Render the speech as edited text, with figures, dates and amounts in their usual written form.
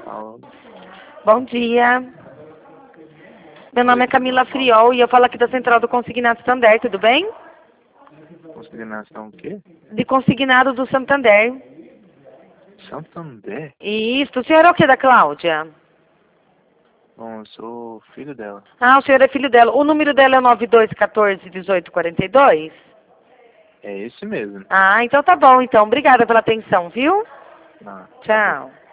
Alô. Bom dia. Meu nome é Camila Friol e eu falo aqui da Central do Consignado Santander, tudo bem? Consignação o quê? De Consignado do Santander. Santander? Isso, o senhor é o que da Cláudia? Bom, eu sou filho dela. Ah, o senhor é filho dela. O número dela é 9214-1842? É esse mesmo. Ah, então tá bom, então. Obrigada pela atenção, viu? Ah, tá bom. Tchau.